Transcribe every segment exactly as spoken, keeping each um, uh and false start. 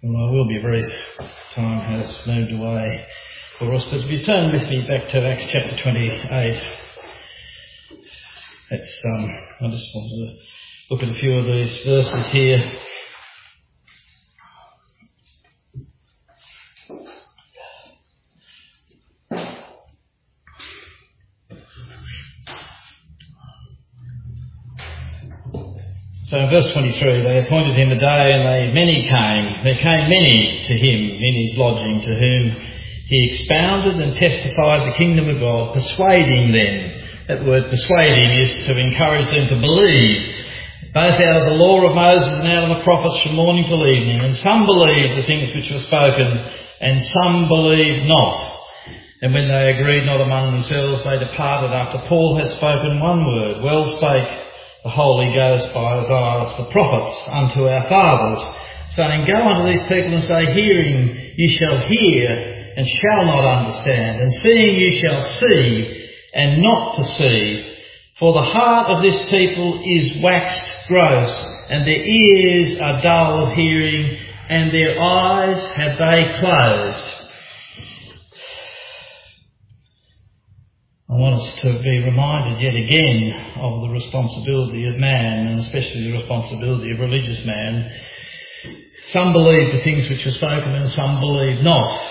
Well, I will be brief. Time has moved away for us, but if you turn with me back to Acts chapter twenty-eight, it's, um, I just wanted to look at a few of these verses here. So in verse twenty-three, they appointed him a day, and they many came. There came many to him in his lodging, to whom he expounded and testified the kingdom of God, persuading them. That word persuading is to encourage them to believe, both out of the law of Moses and out of the prophets from morning till evening. And some believed the things which were spoken, and some believed not. And when they agreed not among themselves, they departed after Paul had spoken one word. Well spake the Holy Ghost by Isaiah the prophets unto our fathers, saying, Go unto these people and say, Hearing you shall hear and shall not understand, and seeing you shall see and not perceive. For the heart of this people is waxed gross, and their ears are dull of hearing, and their eyes have they closed. I want us to be reminded yet again of the responsibility of man, and especially the responsibility of religious man. Some believe the things which were spoken and some believe not.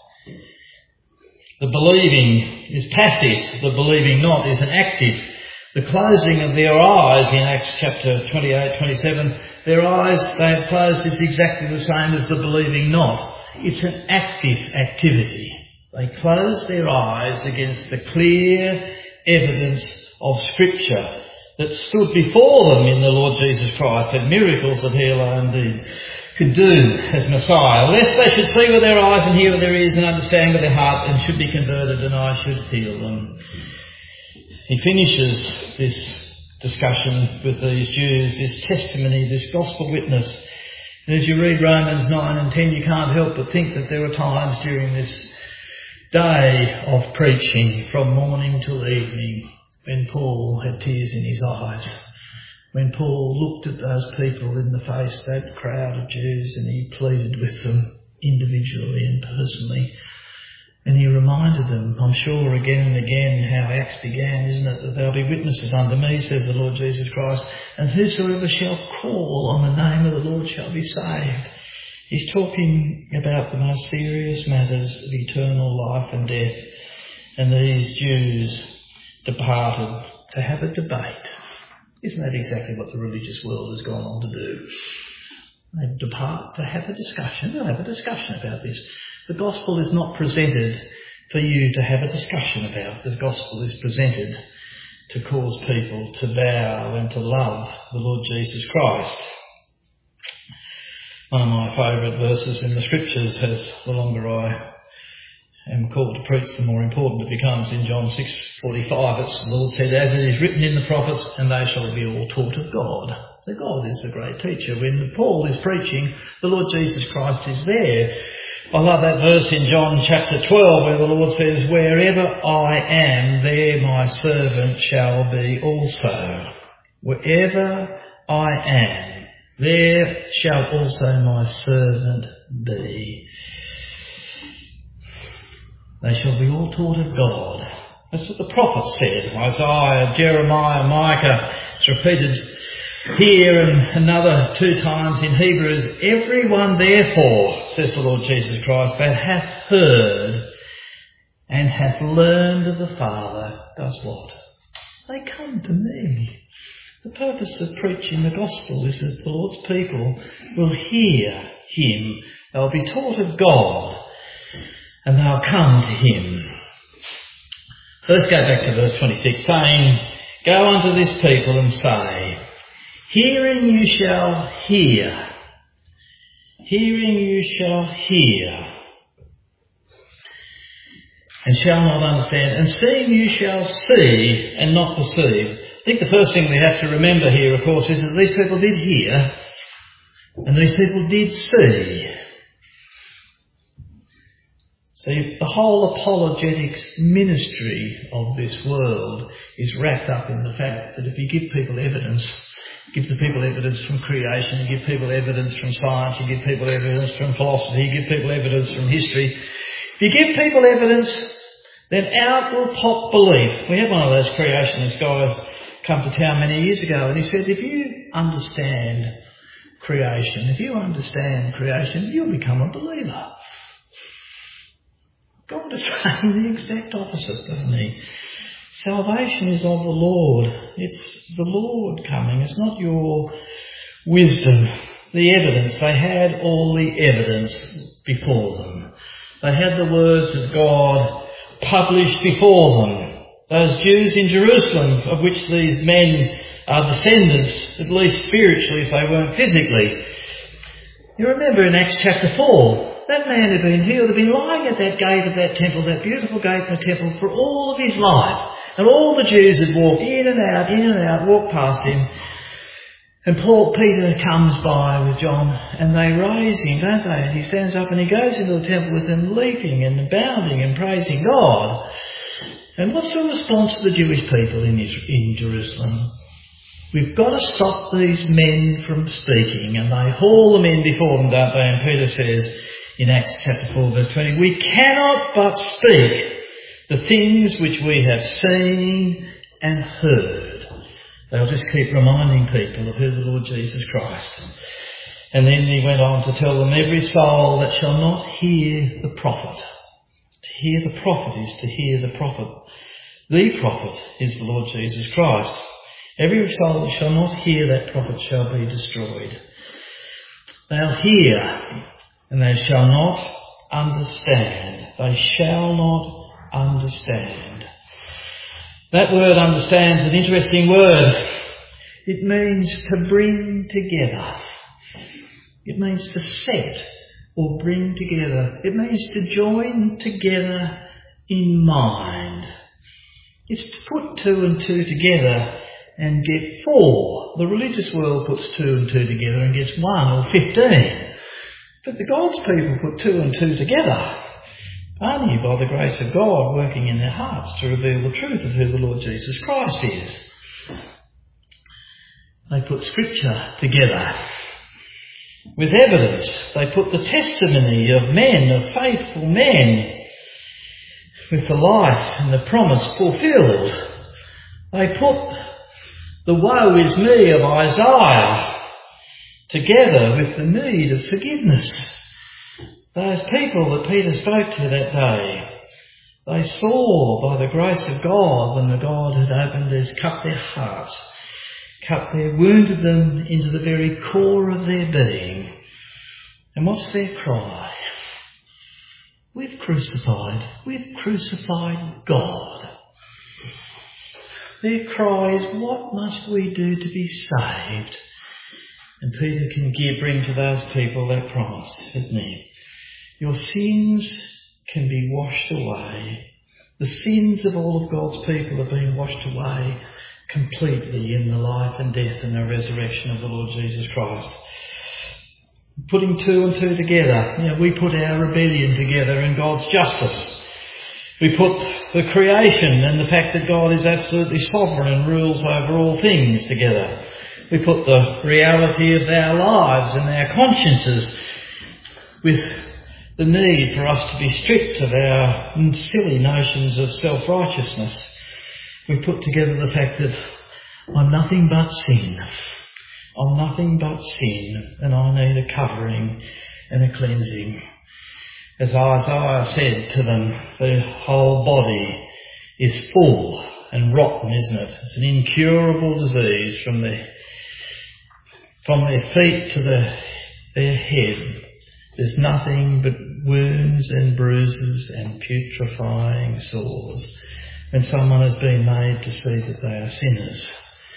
The believing is passive, the believing not is an active. The closing of their eyes in Acts chapter twenty-eight, twenty-seven, their eyes they have closed is exactly the same as the believing not. It's an active activity. They closed their eyes against the clear evidence of Scripture that stood before them in the Lord Jesus Christ, and miracles that he alone did, could do as Messiah, lest they should see with their eyes and hear with their ears and understand with their heart and should be converted, and I should heal them. He finishes this discussion with these Jews, this testimony, this gospel witness. And as you read Romans nine and ten, you can't help but think that there are times during this day of preaching from morning till evening when Paul had tears in his eyes, when Paul looked at those people in the face, that crowd of Jews, and he pleaded with them individually and personally, and he reminded them, I'm sure again and again, how Acts began, isn't it, that they'll be witnesses unto me, says the Lord Jesus Christ, and whosoever shall call on the name of the Lord shall be saved. He's talking about the most serious matters of eternal life and death. And these Jews departed to have a debate. Isn't that exactly what the religious world has gone on to do? They depart to have a discussion. They'll have a discussion about this. The gospel is not presented for you to have a discussion about. The gospel is presented to cause people to bow and to love the Lord Jesus Christ. One of my favourite verses in the Scriptures, as the longer I am called to preach, the more important it becomes, in John six forty-five. It's, the Lord said, As it is written in the prophets, and they shall be all taught of God. The God is the great teacher. When Paul is preaching, the Lord Jesus Christ is there. I love that verse in John chapter twelve where the Lord says, Wherever I am, there my servant shall be also. Wherever I am, there shall also my servant be. They shall be all taught of God. That's what the prophets said. Isaiah, Jeremiah, Micah. It's repeated here and another two times in Hebrews. Everyone therefore, says the Lord Jesus Christ, that hath heard and hath learned of the Father, does what? They come to me. The purpose of preaching the gospel is that the Lord's people will hear him. They'll be taught of God and they'll come to him. So let's go back to verse twenty-six, saying, Go unto this people and say, Hearing you shall hear. Hearing you shall hear. And shall not understand. And seeing you shall see and not perceive. I think the first thing we have to remember here, of course, is that these people did hear and these people did see. See, the whole apologetics ministry of this world is wrapped up in the fact that if you give people evidence Give the people evidence from creation, you give people evidence from science, you give people evidence from philosophy, you give people evidence from history. If you give people evidence, then out will pop belief. We had one of those creationist guys come to town many years ago, and he said, if you understand creation, if you understand creation, you'll become a believer. God is saying the exact opposite, doesn't he? Salvation is of the Lord. It's the Lord coming. It's not your wisdom. The evidence. They had all the evidence before them. They had the words of God published before them. Those Jews in Jerusalem, of which these men are descendants, at least spiritually if they weren't physically. You remember in Acts chapter four, that man had been healed, had been lying at that gate of that temple, that beautiful gate in the temple, for all of his life. And all the Jews had walked in and out, in and out, walked past him. And Paul, Peter comes by with John, and they raise him, don't they? And he stands up and he goes into the temple with them, leaping and bounding and praising God. And what's the response of the Jewish people in, in Jerusalem? We've got to stop these men from speaking. And they haul them in before them, don't they? And Peter says in Acts chapter four, verse twenty, we cannot but speak the things which we have seen and heard. They'll just keep reminding people of who the Lord Jesus Christ. And then he went on to tell them, every soul that shall not hear the prophet. To hear the prophet is to hear the prophet. The prophet is the Lord Jesus Christ. Every soul that shall not hear that prophet shall be destroyed. They'll hear, and they shall not understand. They shall not understand. That word understand is an interesting word. It means to bring together. It means to set or bring together. It means to join together in mind. It's to put two and two together and get four. The religious world puts two and two together and gets one or fifteen. But the God's people put two and two together. Only by the grace of God working in their hearts to reveal the truth of who the Lord Jesus Christ is. They put Scripture together with evidence. They put the testimony of men, of faithful men, with the life and the promise fulfilled. They put the woe is me of Isaiah together with the need of forgiveness. Those people that Peter spoke to that day, they saw by the grace of God when the God had opened his, cut their hearts, cut their, wounded them into the very core of their being. And what's their cry? We've crucified, we've crucified God. Their cry is, what must we do to be saved? And Peter can give, bring to those people that promise, isn't he? Your sins can be washed away. The sins of all of God's people have been washed away completely in the life and death and the resurrection of the Lord Jesus Christ. Putting two and two together, you know, we put our rebellion together and God's justice. We put the creation and the fact that God is absolutely sovereign and rules over all things together. We put the reality of our lives and our consciences with the need for us to be stripped of our silly notions of self-righteousness. We put together the fact that I'm nothing but sin. I'm nothing but sin, and I need a covering and a cleansing. As Isaiah said to them, the whole body is full and rotten, isn't it? It's an incurable disease from their, from their feet to the, their head. There's nothing but wounds and bruises and putrefying sores when someone has been made to see that they are sinners.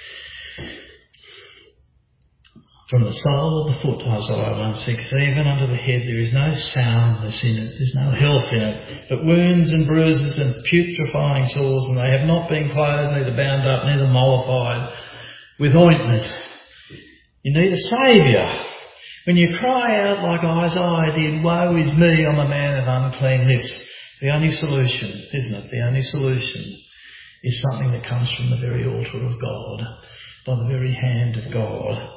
From the sole of the foot, Isaiah one six, even under the head there is no soundness in it, there's no health in it, but wounds and bruises and putrefying sores, and they have not been clothed, neither bound up, neither mollified with ointment. You need a saviour. When you cry out like Isaiah did, woe is me, I'm a man of unclean lips, the only solution, isn't it? The only solution is something that comes from the very altar of God. by the very hand of God.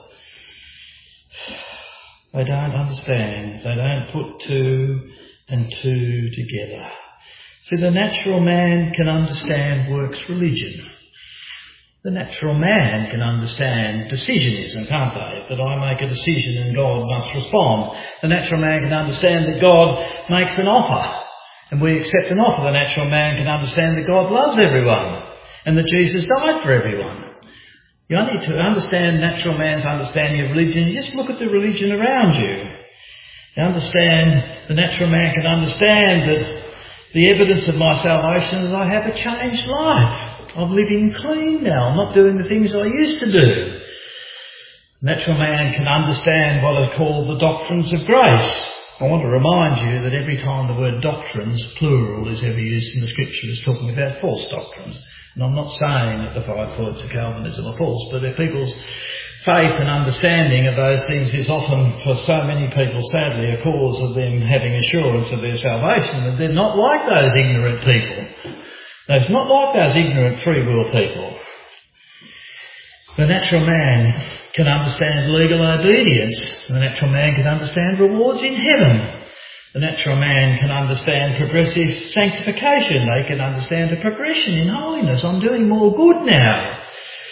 They don't understand. They don't put two and two together. See, the natural man can understand works religion. The natural man can understand decisionism, can't they? That I make a decision and God must respond. The natural man can understand that God makes an offer and we accept an offer. The natural man can understand that God loves everyone and that Jesus died for everyone. You only need to understand natural man's understanding of religion. You just look at the religion around you. You understand, the natural man can understand that the evidence of my salvation is I have a changed life. I'm living clean now. I'm not doing the things I used to do. Natural man can understand what are called the doctrines of grace. I want to remind you that every time the word doctrines, plural, is ever used in the Scripture, it's talking about false doctrines. And I'm not saying that the five points of Calvinism are false, but if people's faith and understanding of those things is often, for so many people, sadly, a cause of them having assurance of their salvation, that they're not like those ignorant people. It's not like those ignorant free will people. The natural man can understand legal obedience. The natural man can understand rewards in heaven. The natural man can understand progressive sanctification. They can understand a progression in holiness. I'm doing more good now.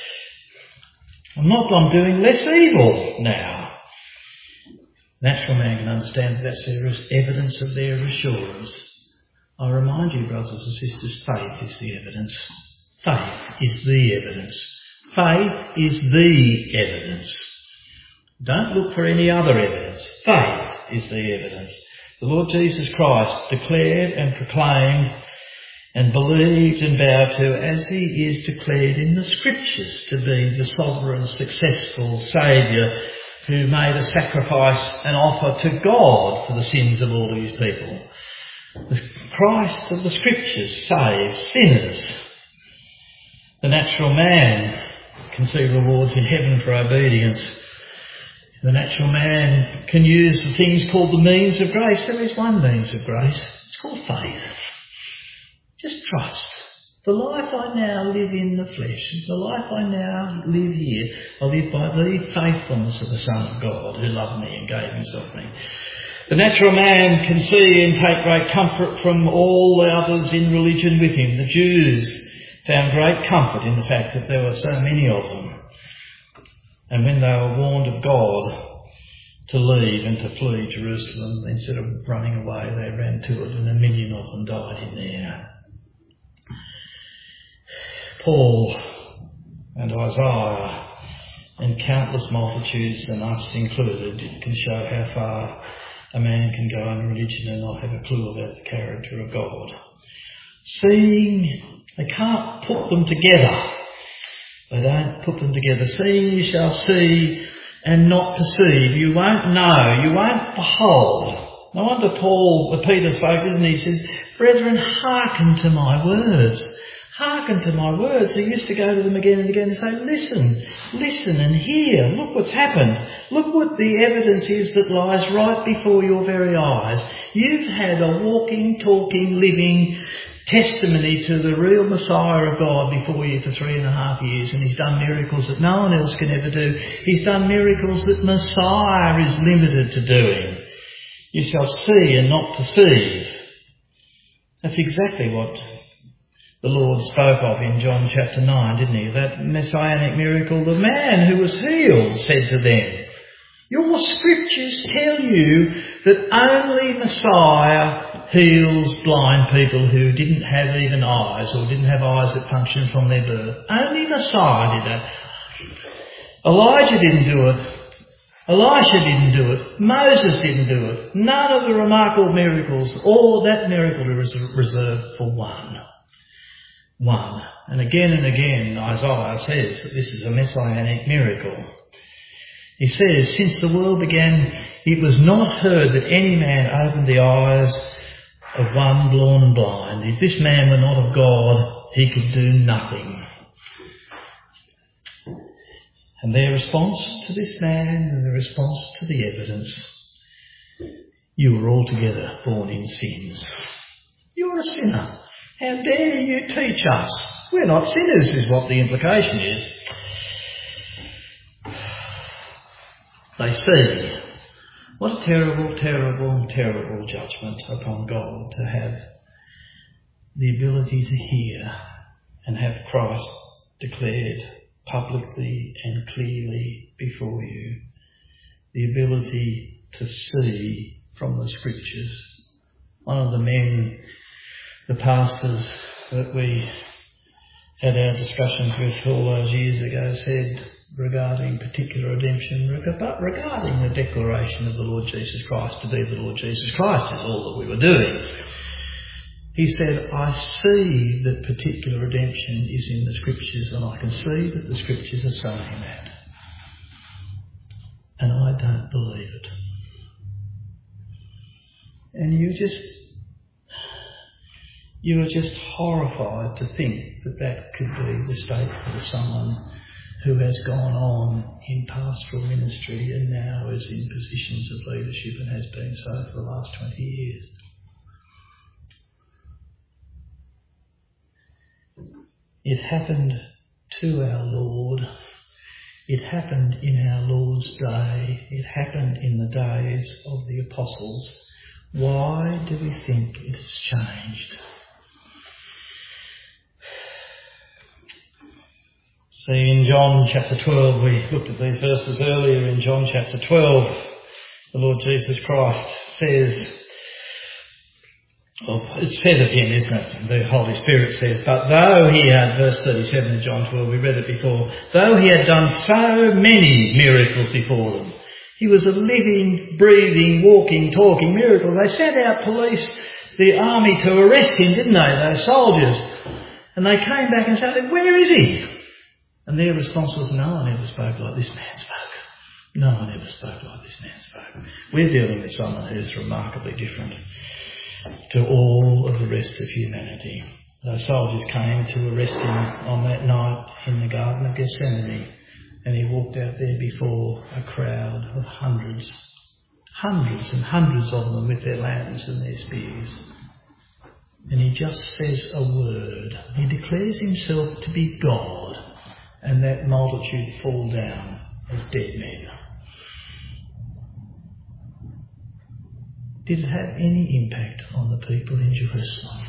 I'm not, I'm doing less evil now. Natural man can understand that that's their evidence of their assurance. I remind you, brothers and sisters, faith is the evidence. Faith is the evidence. Faith is the evidence. Don't look for any other evidence. Faith is the evidence. The Lord Jesus Christ declared and proclaimed and believed and bowed to as he is declared in the Scriptures to be the sovereign, successful Saviour who made a sacrifice and offer to God for the sins of all his people. The Christ of the Scriptures saves sinners. The natural man can see rewards in heaven for obedience. The natural man can use the things called the means of grace. There is one means of grace. It's called faith. Just trust. The life I now live in the flesh, the life I now live here, I live by the faithfulness of the Son of God who loved me and gave himself for me. The natural man can see and take great comfort from all the others in religion with him. The Jews found great comfort in the fact that there were so many of them. And when they were warned of God to leave and to flee Jerusalem, instead of running away, they ran to it, and a million of them died in there. Paul and Isaiah and countless multitudes, and us included, can show how far a man can go in religion and not have a clue about the character of God. Seeing, they can't put them together. They don't put them together. Seeing you shall see and not perceive. You won't know. You won't behold. No wonder Paul, the Peter spoke, isn't he? He says, brethren, hearken to my words. Hearken to my words. He used to go to them again and again and say, listen, listen and hear. Look what's happened. Look what the evidence is that lies right before your very eyes. You've had a walking, talking, living testimony to the real Messiah of God before you for three and a half years, and he's done miracles that no one else can ever do. He's done miracles that Messiah is limited to doing. You shall see and not perceive. That's exactly what the Lord spoke of in John chapter nine, didn't he? That messianic miracle. The man who was healed said to them, your scriptures tell you that only Messiah heals blind people who didn't have even eyes, or didn't have eyes that functioned from their birth. Only Messiah did that. Elijah didn't do it. Elisha didn't do it. Moses didn't do it. None of the remarkable miracles. All that miracle was reserved for one. One. And again and again Isaiah says that this is a messianic miracle. He says, since the world began, it was not heard that any man opened the eyes of one born blind. If this man were not of God, he could do nothing. And their response to this man and the response to the evidence, you were altogether born in sins. You're a sinner. How dare you teach us? We're not sinners, is what the implication is. they see. What a terrible, terrible, terrible judgment upon God to have the ability to hear and have Christ declared publicly and clearly before you. The ability to see from the Scriptures. One of the men, the pastors that we had our discussions with all those years ago said regarding particular redemption, but regarding the declaration of the Lord Jesus Christ to be the Lord Jesus Christ is all that we were doing. He said, I see that particular redemption is in the Scriptures, and I can see that the Scriptures are saying that. And I don't believe it. And you just, you are just horrified to think that that could be the statement of someone who has gone on in pastoral ministry and now is in positions of leadership and has been so for the last twenty years. It happened to our Lord. It happened in our Lord's day. It happened in the days of the apostles. Why do we think it has changed? See, in John chapter twelve, we looked at these verses earlier. In John chapter twelve, the Lord Jesus Christ says, well, it says of him, isn't it? The Holy Spirit says, but though he had, verse thirty-seven of John twelve, we read it before, though he had done so many miracles before them, he was a living, breathing, walking, talking miracle. They sent out police, the army to arrest him, didn't they, those soldiers? And they came back and said, where is he? And their response was, no one ever spoke like this man spoke. No one ever spoke like this man spoke. We're dealing with someone who's remarkably different to all of the rest of humanity. Those soldiers came to arrest him on that night in the Garden of Gethsemane, and he walked out there before a crowd of hundreds, hundreds and hundreds of them with their lanterns and their spears. And he just says a word. He declares himself to be God, and that multitude fall down as dead men. Did it have any impact on the people in Jerusalem?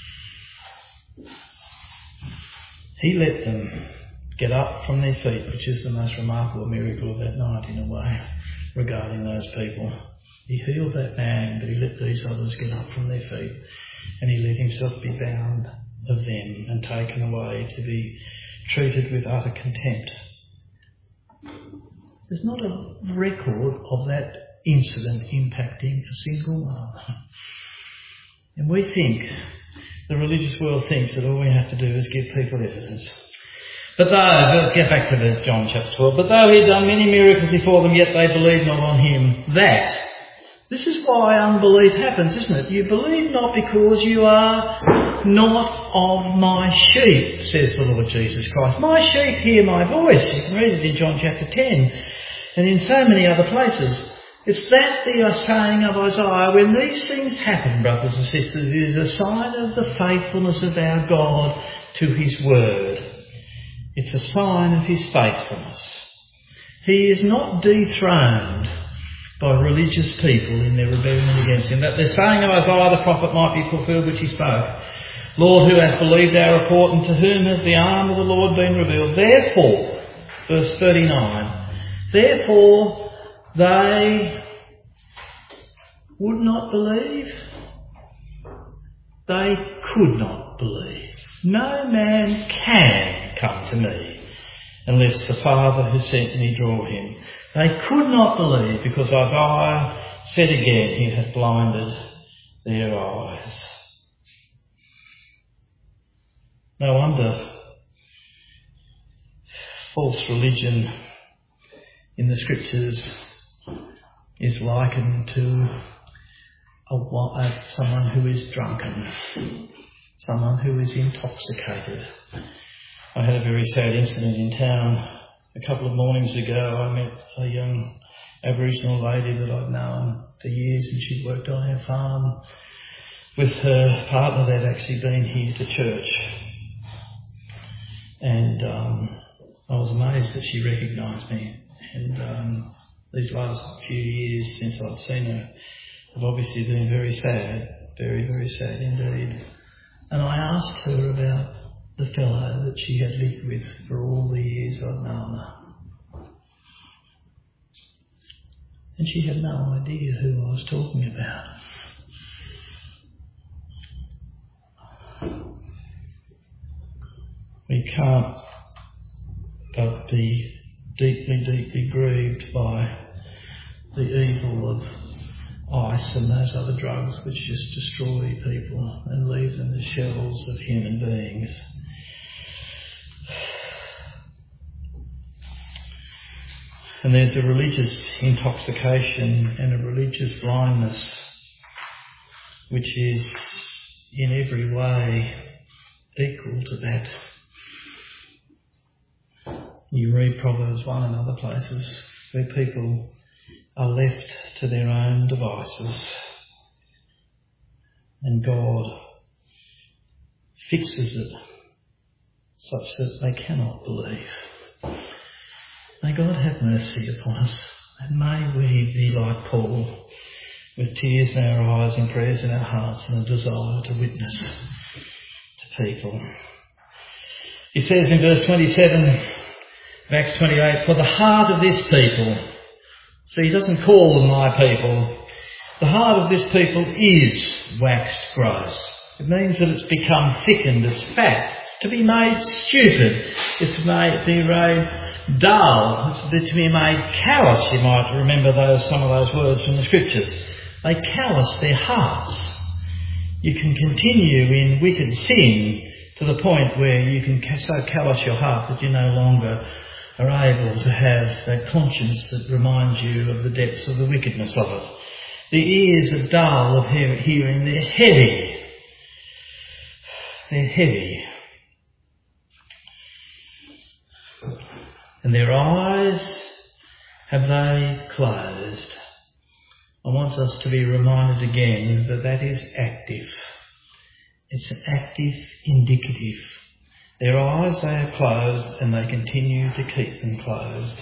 He let them get up from their feet, which is the most remarkable miracle of that night in a way regarding those people. He healed that man, but he let these others get up from their feet, and he let himself be bound of them and taken away to be treated with utter contempt. There's not a record of that incident impacting a single one. And we think, the religious world thinks that all we have to do is give people evidence. But though, let's get back to the John chapter twelve, but though he had done many miracles before them, yet they believed not on him. That, this is why unbelief happens, isn't it? You believe not because you are not of my sheep, says the Lord Jesus Christ. My sheep hear my voice. You can read it in John chapter ten and in so many other places. It's that they are saying of Isaiah, when these things happen, brothers and sisters, it is a sign of the faithfulness of our God to his word. It's a sign of his faithfulness. He is not dethroned by religious people in their rebellion against him. That they're saying of Isaiah the prophet might be fulfilled which he spoke. Lord, who hath believed our report, and to whom has the arm of the Lord been revealed? Therefore, verse thirty-nine, therefore they would not believe. They could not believe. No man can come to me unless the Father who sent me draw him. They could not believe because Isaiah said again, he had blinded their eyes. No wonder false religion in the Scriptures is likened to a, a, someone who is drunken, someone who is intoxicated. I had a very sad incident in town a couple of mornings ago. I met a young Aboriginal lady that I've known for years, and she'd worked on our farm with her partner. They'd actually been here to church, and um, I was amazed that she recognised me. And um, these last few years since I've seen her have obviously been very sad, very, very sad indeed. And I asked her about the fellow that she had lived with for all the years I'd known her. And she had no idea who I was talking about. We can't but be deeply, deeply grieved by the evil of ice and those other drugs which just destroy people and leave them as shells of human beings. And there's a religious intoxication and a religious blindness which is in every way equal to that. You read Proverbs one and other places where people are left to their own devices and God fixes it such that they cannot believe. May God have mercy upon us, and may we be like Paul, with tears in our eyes and prayers in our hearts and a desire to witness to people. He says in verse twenty-seven of Acts twenty-eight, for the heart of this people, so he doesn't call them my people, the heart of this people is waxed gross. It means that it's become thickened, it's fat. To be made stupid is to make, be made dull, it's to be made callous. You might remember those some of those words from the scriptures. They callous their hearts. You can continue in wicked sin to the point where you can so callous your heart that you no longer are able to have that conscience that reminds you of the depths of the wickedness of it. The ears are dull of hearing, they're heavy. They're heavy. And their eyes, have they closed? I want us to be reminded again that that is active. It's an active indicative. Their eyes, they are closed and they continue to keep them closed.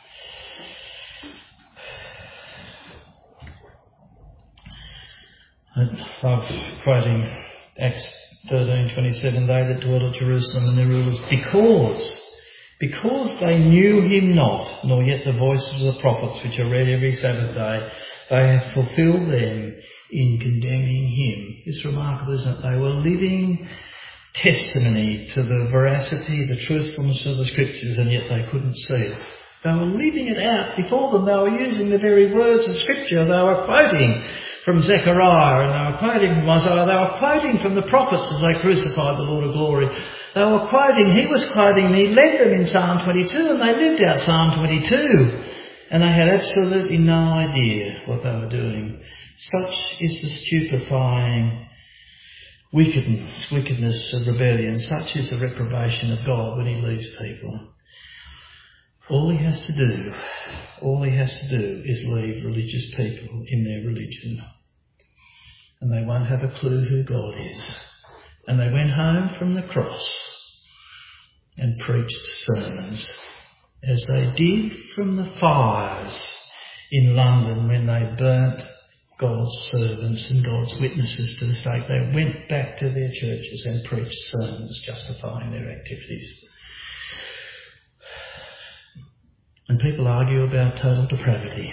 I'm quoting Acts thirteen twenty-seven, they that dwell at Jerusalem and their rulers, because Because they knew him not, nor yet the voices of the prophets which are read every Sabbath day, they have fulfilled them in condemning him. It's remarkable, isn't it? They were living testimony to the veracity, the truthfulness of the scriptures, and yet they couldn't see it. They were living it out before them. They were using the very words of scripture. They were quoting from Zechariah and they were quoting from Isaiah. They were quoting from the prophets as they crucified the Lord of glory. They were quoting, he was quoting, and he led them in Psalm twenty-two, and they lived out Psalm twenty-two. And they had absolutely no idea what they were doing. Such is the stupefying wickedness, wickedness of rebellion. Such is the reprobation of God when he leaves people. All he has to do, all he has to do is leave religious people in their religion. And they won't have a clue who God is. And they went home from the cross and preached sermons, as they did from the fires in London when they burnt God's servants and God's witnesses to the stake. They went back to their churches and preached sermons justifying their activities. And people argue about total depravity.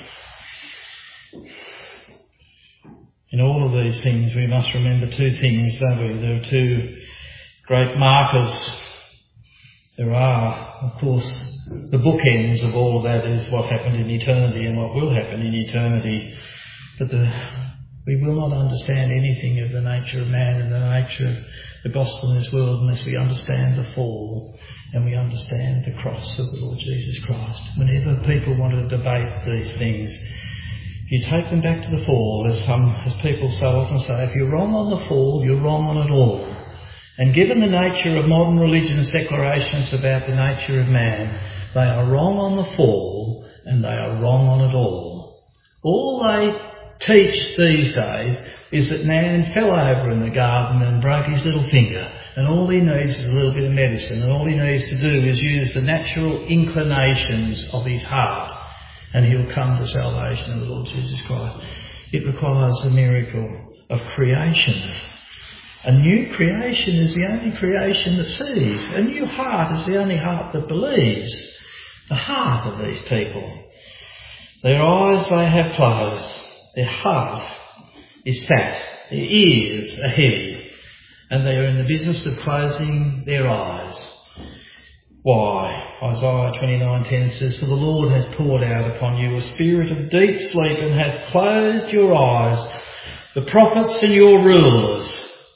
In all of these things, we must remember two things, don't we? There are two great markers. There are, of course, the bookends of all of that is what happened in eternity and what will happen in eternity. But the, we will not understand anything of the nature of man and the nature of the gospel in this world unless we understand the fall and we understand the cross of the Lord Jesus Christ. Whenever people want to debate these things, you take them back to the fall, as some, as people so often say, if you're wrong on the fall, you're wrong on it all. And given the nature of modern religion's declarations about the nature of man, they are wrong on the fall and they are wrong on it all. All they teach these days is that man fell over in the garden and broke his little finger, and all he needs is a little bit of medicine, and all he needs to do is use the natural inclinations of his heart. and he'll come to salvation of the Lord Jesus Christ. It requires a miracle of creation. A new creation is the only creation that sees. A new heart is the only heart that believes. The heart of these people. Their eyes they have closed. Their heart is fat. Their ears are heavy. And they are in the business of closing their eyes. Why? Isaiah twenty-nine ten says, "For the Lord has poured out upon you a spirit of deep sleep and hath closed your eyes, the prophets and your rulers.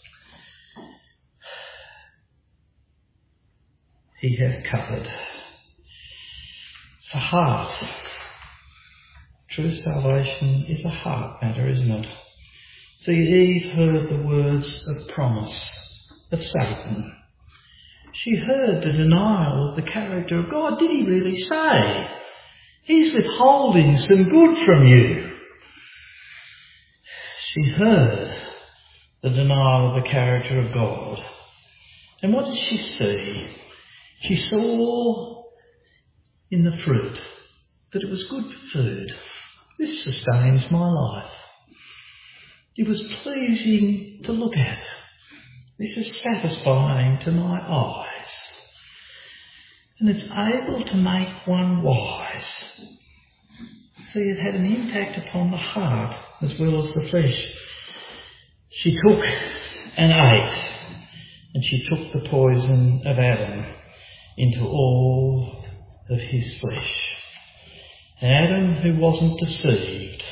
He hath covered." It's a heart. True salvation is a heart matter, isn't it? See, Eve heard the words of promise of Satan. She heard the denial of the character of God. Did he really say? He's withholding some good from you. She heard the denial of the character of God. And what did she see? She saw in the fruit that it was good food. This sustains my life. It was pleasing to look at. This is satisfying to my eyes. And it's able to make one wise. See, it had an impact upon the heart as well as the flesh. She took and ate, and she took the poison of Adam into all of his flesh. Adam, who wasn't deceived,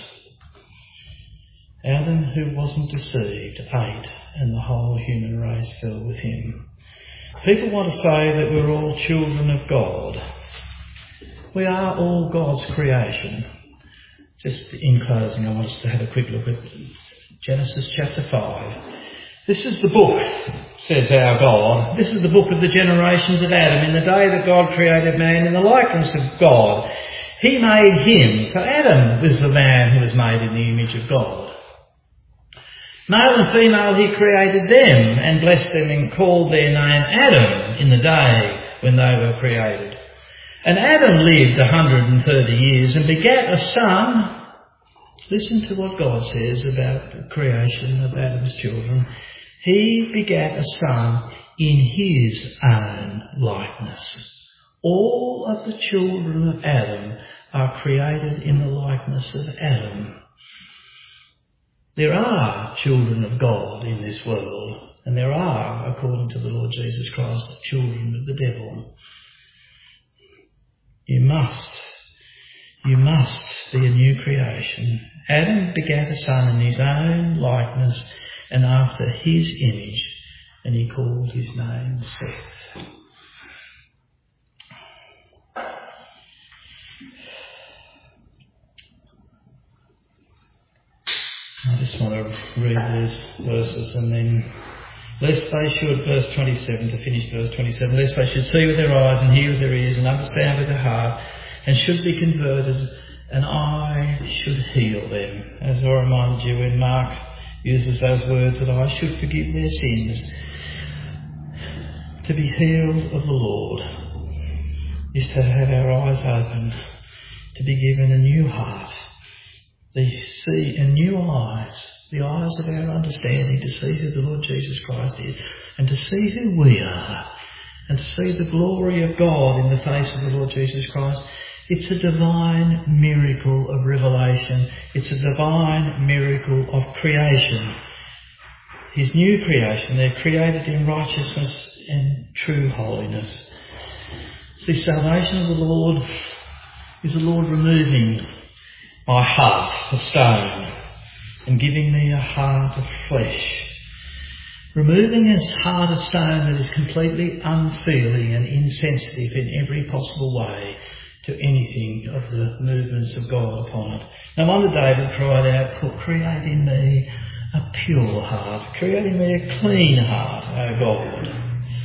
Adam, who wasn't deceived, ate, and the whole human race fell with him. People want to say that we're all children of God. We are all God's creation. Just in closing, I want us to have a quick look at Genesis chapter five. This is the book, says our God. This is the book of the generations of Adam. In the day that God created man in the likeness of God, he made him. So Adam was the man who was made in the image of God. Male and female he created them and blessed them and called their name Adam in the day when they were created. And Adam lived one hundred thirty years and begat a son. Listen to what God says about the creation of Adam's children. He begat a son in his own likeness. All of the children of Adam are created in the likeness of Adam. There are children of God in this world, and there are, according to the Lord Jesus Christ, children of the devil. You must, you must be a new creation. Adam begat a son in his own likeness and after his image, and he called his name Seth. I just want to read these verses and then, lest they should, verse twenty-seven, to finish verse twenty-seven, lest they should see with their eyes and hear with their ears and understand with their heart and should be converted and I should heal them. As I reminded you when Mark uses those words, that I should forgive their sins. To be healed of the Lord is to have our eyes opened, to be given a new heart, to see in new eyes, the eyes of our understanding, to see who the Lord Jesus Christ is, and to see who we are, and to see the glory of God in the face of the Lord Jesus Christ. It's a divine miracle of revelation. It's a divine miracle of creation. His new creation, they're created in righteousness and true holiness. See, salvation of the Lord is the Lord removing my heart of stone and giving me a heart of flesh. Removing his heart of stone that is completely unfeeling and insensitive in every possible way to anything of the movements of God upon it. No wonder David cried out, create in me a pure heart, create in me a clean heart, O God.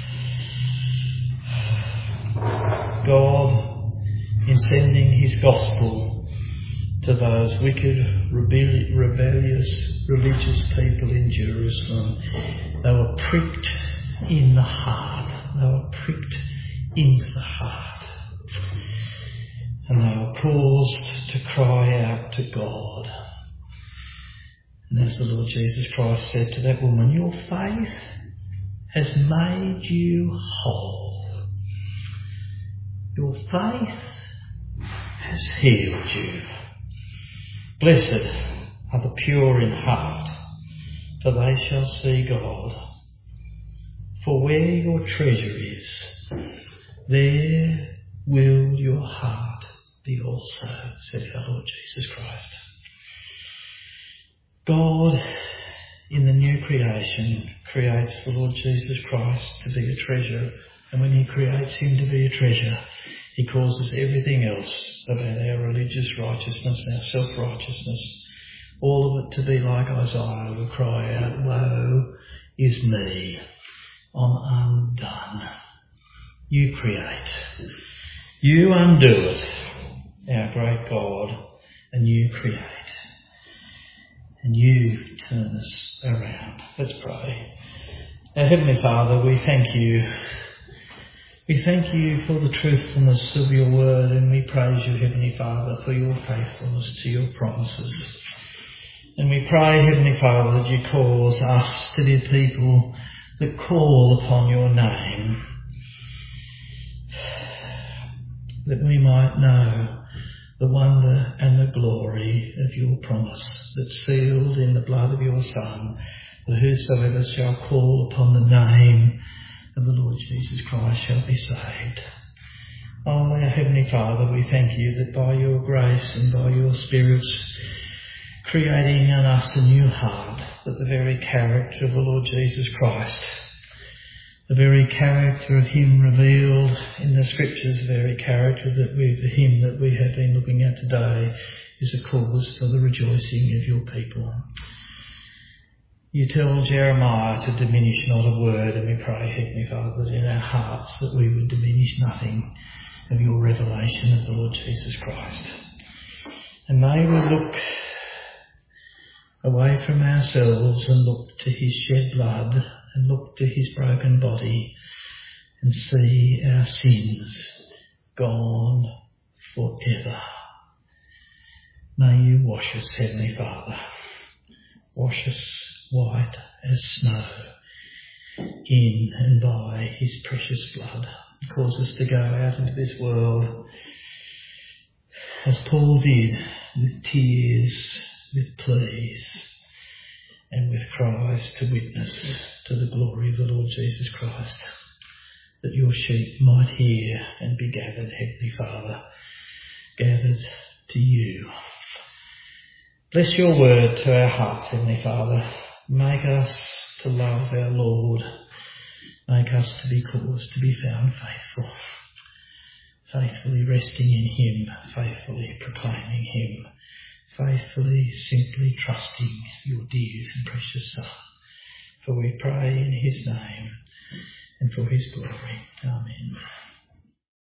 God, in sending his gospel to those wicked, rebelli- rebellious, religious people in Jerusalem, they were pricked in the heart. They were pricked into the heart. And they were caused to cry out to God. And as the Lord Jesus Christ said to that woman, your faith has made you whole. Your faith has healed you. Blessed are the pure in heart, for they shall see God. For where your treasure is, there will your heart be also, said our Lord Jesus Christ. God, in the new creation, creates the Lord Jesus Christ to be a treasure. And when he creates him to be a treasure, he causes everything else about our religious righteousness, our self-righteousness, all of it to be like Isaiah would cry out, woe is me, I'm undone. You create. You undo it, our great God, and you create. And you turn us around. Let's pray. Our Heavenly Father, we thank you. We thank you for the truthfulness of your word, and we praise you, Heavenly Father, for your faithfulness to your promises. And we pray, Heavenly Father, that you cause us to be people that call upon your name, that we might know the wonder and the glory of your promise that's sealed in the blood of your Son, that whosoever shall call upon the name of the Lord Jesus Christ shall be saved. Oh, our Heavenly Father, we thank you that by your grace and by your Spirit creating in us a new heart, that the very character of the Lord Jesus Christ, the very character of him revealed in the scriptures, the very character that we, the him that we have been looking at today, is a cause for the rejoicing of your people. You tell Jeremiah to diminish not a word, and we pray, Heavenly Father, that in our hearts that we would diminish nothing of your revelation of the Lord Jesus Christ. And may we look away from ourselves and look to his shed blood and look to his broken body and see our sins gone forever. May you wash us, Heavenly Father. Wash us white as snow in and by his precious blood. Cause us to go out into this world as Paul did, with tears, with pleas, and with cries to witness to the glory of the Lord Jesus Christ, that your sheep might hear and be gathered, Heavenly Father, gathered to you. Bless your word to our hearts, Heavenly Father. Make us to love our Lord. Make us to be caused to be found faithful, faithfully resting in him, faithfully proclaiming him, faithfully simply trusting your dear and precious Son. For we pray in his name and for his glory. Amen.